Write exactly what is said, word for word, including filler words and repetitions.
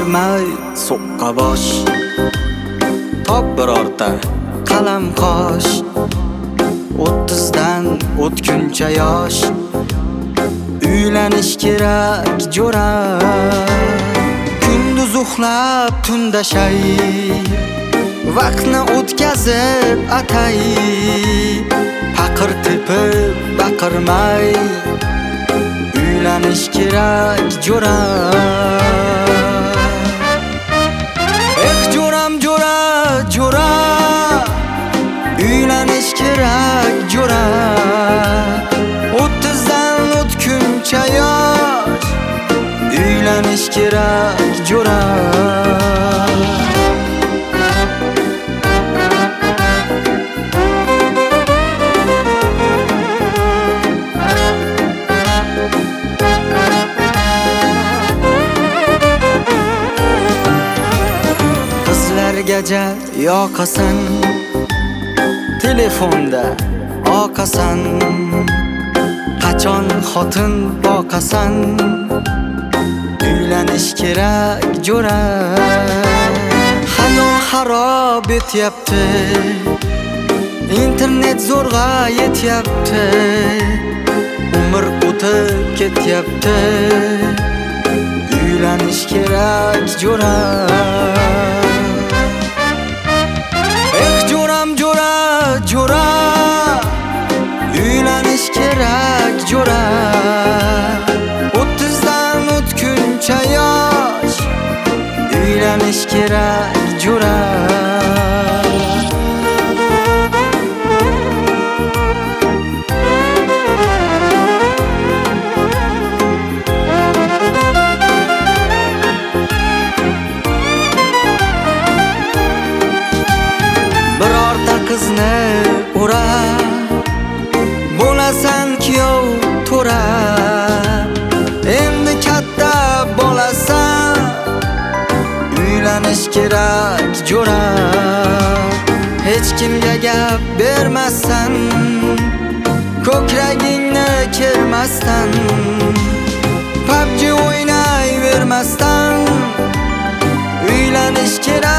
baqirmay so'qqa bosh, top birorta qalam qosh, o'ttizdan o'tguncha yosh, uylanish kerak jo'ra. Kunduz uxlab tunda shay, vaqtni o'tkazib atay, paqir tepib baqirmay uylanish kerak jo'ra. Eh jo'ram jo'ra jo'ra, uylanish kerak jo'ra. o'ttizdan o'tguncha yosh, uylanish kerak jo'ra. Qizlargacha yoqasan, telefonda oqasan, qachon xotin boqasan, uylanish kerak jo'ra. Hayot xarob etyapti, internet zo'rg'a yetyapti, umr o'tib ketyapti, uylanish kerak jo'ra. Eh jo'ram jo'ra jo'ra, uylanish kerak jo'ra. o'ttizdan o'tguncha yosh, uylanish kerak jo'ra. Birorta qizni ura, bo'lasan kuyov to'ra. Endi katta bo'lasan, uylanish kerak jo'ra. Hech kimga gap bermasdan, ko'kragingni kermasdan, pabji o'ynayvermasdan, uylanish kerak